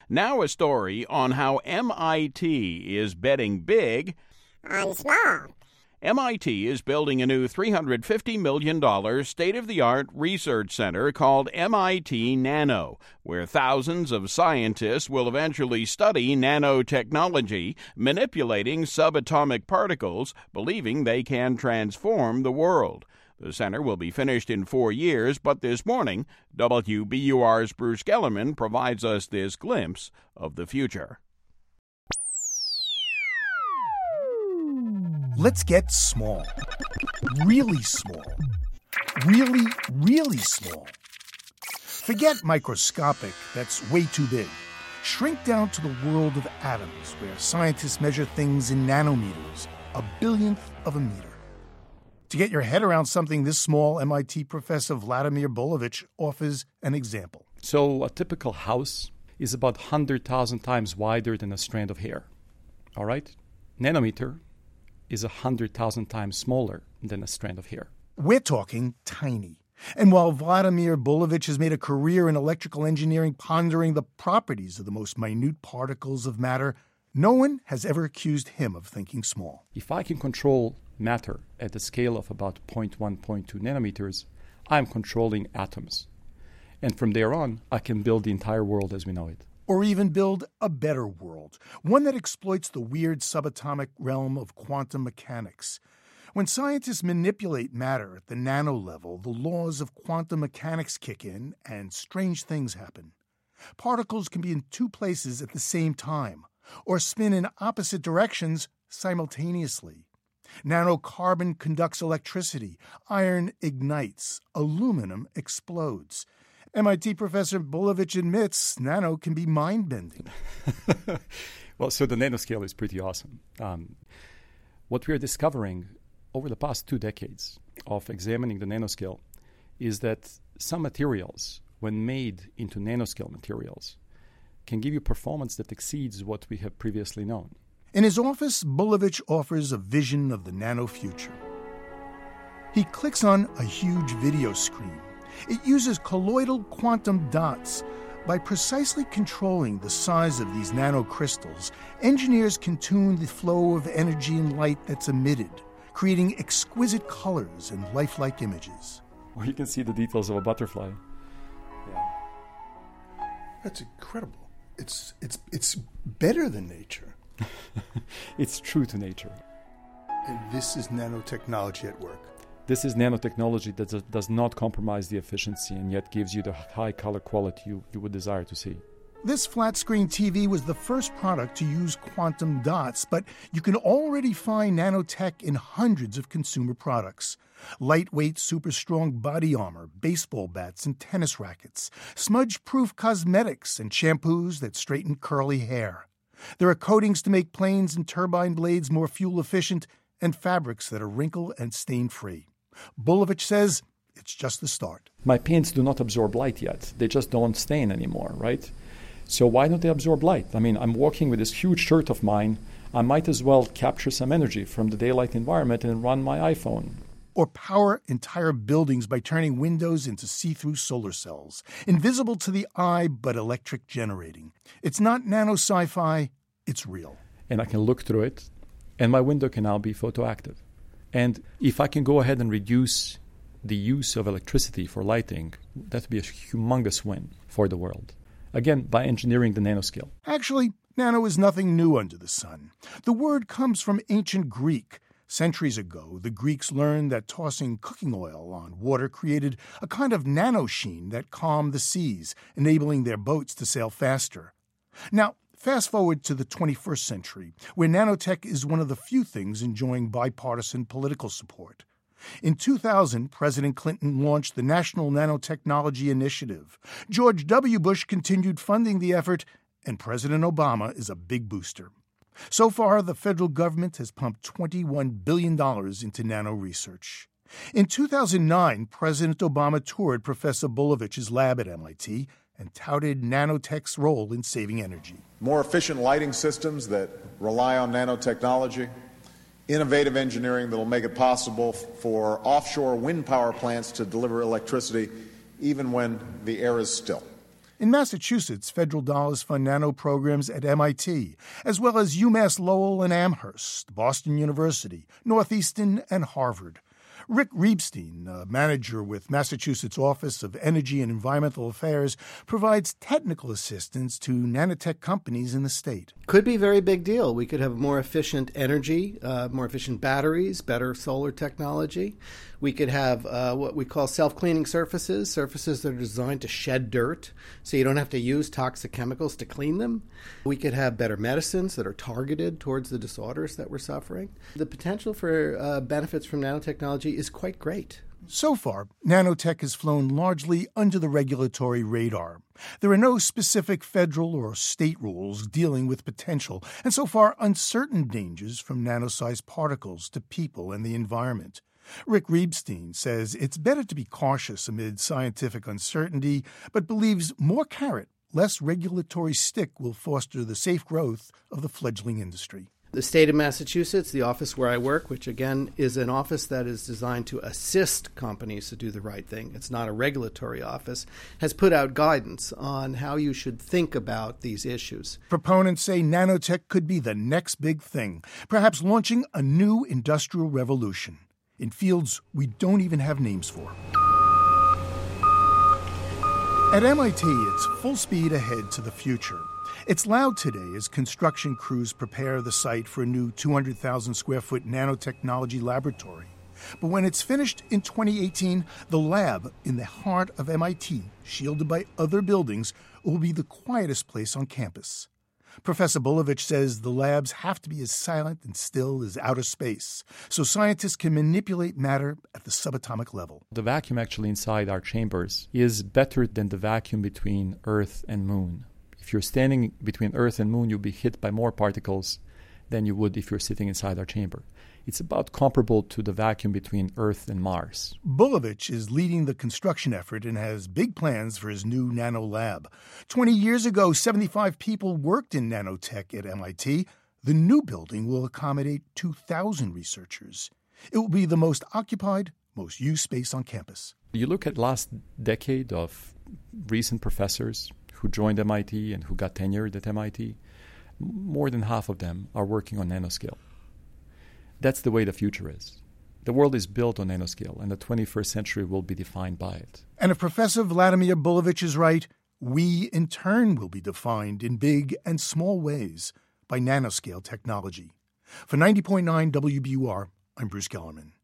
Now a story on how MIT is betting big on small. MIT is building a new $350 million state-of-the-art research center called MIT Nano, where thousands of scientists will eventually study nanotechnology, manipulating subatomic particles, believing they can transform the world. The center will be finished in 4 years, but this morning, WBUR's Bruce Gellerman provides us this glimpse of the future. Let's get small. Really small. Really, really small. Forget microscopic, that's way too big. Shrink down to the world of atoms, where scientists measure things in nanometers, a billionth of a meter. To get your head around something this small, MIT professor Vladimir Bolovich offers an example. So a typical house is about 100,000 times wider than a strand of hair. All right? Nanometer is 100,000 times smaller than a strand of hair. We're talking tiny. And while Vladimir Bolovich has made a career in electrical engineering pondering the properties of the most minute particles of matter, no one has ever accused him of thinking small. If I can control matter at the scale of about 0.1, 0.2 nanometers, I'm controlling atoms. And from there on, I can build the entire world as we know it. Or even build a better world, one that exploits the weird subatomic realm of quantum mechanics. When scientists manipulate matter at the nano level, the laws of quantum mechanics kick in and strange things happen. Particles can be in two places at the same time, or spin in opposite directions simultaneously. Nanocarbon conducts electricity, iron ignites, aluminum explodes. MIT professor Bolovich admits nano can be mind-bending. Well, so the nanoscale is pretty awesome. What we are discovering over the past 2 decades of examining the nanoscale is that some materials, when made into nanoscale materials, can give you performance that exceeds what we have previously known. In his office, Bolovich offers a vision of the nano future. He clicks on a huge video screen. It uses colloidal quantum dots. By precisely controlling the size of these nanocrystals, engineers can tune the flow of energy and light that's emitted, creating exquisite colors and lifelike images. Or you can see the details of a butterfly. Yeah. That's incredible. It's better than nature. It's true to nature. And this is nanotechnology at work. This is nanotechnology that does not compromise the efficiency and yet gives you the high color quality you would desire to see. This flat-screen TV was the first product to use quantum dots, but you can already find nanotech in hundreds of consumer products. Lightweight, super-strong body armor, baseball bats and tennis rackets, smudge-proof cosmetics and shampoos that straighten curly hair. There are coatings to make planes and turbine blades more fuel-efficient and fabrics that are wrinkle and stain-free. Bolovich says it's just the start. My paints do not absorb light yet. They just don't stain anymore, right? So why don't they absorb light? I mean, I'm working with this huge shirt of mine. I might as well capture some energy from the daylight environment and run my iPhone. Or power entire buildings by turning windows into see-through solar cells, invisible to the eye but electric generating. It's not nano sci-fi, it's real. And I can look through it, and my window can now be photoactive. And if I can go ahead and reduce the use of electricity for lighting, that would be a humongous win for the world. Again, by engineering the nanoscale. Actually, nano is nothing new under the sun. The word comes from ancient Greek. Centuries ago, the Greeks learned that tossing cooking oil on water created a kind of nanosheen that calmed the seas, enabling their boats to sail faster. Now, fast forward to the 21st century, where nanotech is one of the few things enjoying bipartisan political support. In 2000, President Clinton launched the National Nanotechnology Initiative. George W. Bush continued funding the effort, and President Obama is a big booster. So far, the federal government has pumped $21 billion into nano research. In 2009, President Obama toured Professor Bolovich's lab at MIT and touted nanotech's role in saving energy. More efficient lighting systems that rely on nanotechnology, innovative engineering that will make it possible for offshore wind power plants to deliver electricity even when the air is still. In Massachusetts, federal dollars fund nano programs at MIT, as well as UMass Lowell and Amherst, Boston University, Northeastern, and Harvard. Rick Riebstein, a manager with Massachusetts Office of Energy and Environmental Affairs, provides technical assistance to nanotech companies in the state. Could be a very big deal. We could have more efficient energy, more efficient batteries, better solar technology. We could have what we call self-cleaning surfaces that are designed to shed dirt so you don't have to use toxic chemicals to clean them. We could have better medicines that are targeted towards the disorders that we're suffering. The potential for benefits from nanotechnology is quite great. So far, nanotech has flown largely under the regulatory radar. There are no specific federal or state rules dealing with potential and so far uncertain dangers from nano-sized particles to people and the environment. Rick Riebstein says it's better to be cautious amid scientific uncertainty, but believes more carrot, less regulatory stick will foster the safe growth of the fledgling industry. The state of Massachusetts, the office where I work, which again is an office that is designed to assist companies to do the right thing, it's not a regulatory office, has put out guidance on how you should think about these issues. Proponents say nanotech could be the next big thing, perhaps launching a new industrial revolution in fields we don't even have names for. At MIT, it's full speed ahead to the future. It's loud today as construction crews prepare the site for a new 200,000-square-foot nanotechnology laboratory. But when it's finished in 2018, the lab in the heart of MIT, shielded by other buildings, will be the quietest place on campus. Professor Bulovich says the labs have to be as silent and still as outer space, so scientists can manipulate matter at the subatomic level. The vacuum actually inside our chambers is better than the vacuum between Earth and Moon. If you're standing between Earth and Moon, you'll be hit by more particles than you would if you're sitting inside our chamber. It's about comparable to the vacuum between Earth and Mars. Bulovich is leading the construction effort and has big plans for his new nano lab. 20 years ago, 75 people worked in nanotech at MIT. The new building will accommodate 2,000 researchers. It will be the most occupied, most used space on campus. You look at last decade of recent professors who joined MIT and who got tenured at MIT, more than half of them are working on nanoscale. That's the way the future is. The world is built on nanoscale, and the 21st century will be defined by it. And if Professor Vladimir Bulovich is right, we in turn will be defined in big and small ways by nanoscale technology. For 90.9 WBUR, I'm Bruce Gellerman.